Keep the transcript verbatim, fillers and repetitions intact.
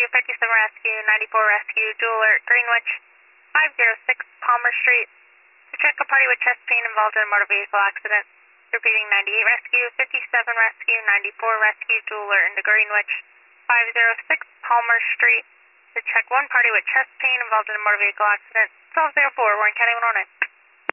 Rescue, fifty-seven Rescue, ninety-four Rescue, dual alert, Greenwich, five oh six Palmer Street. To check a party with chest pain involved in a motor vehicle accident. Repeating, ninety-eight Rescue, fifty-seven Rescue, ninety-four Rescue, dual alert into Greenwich, five oh six Palmer Street. To check one party with chest pain involved in a motor vehicle accident. twelve oh four, Warren County one oh nine.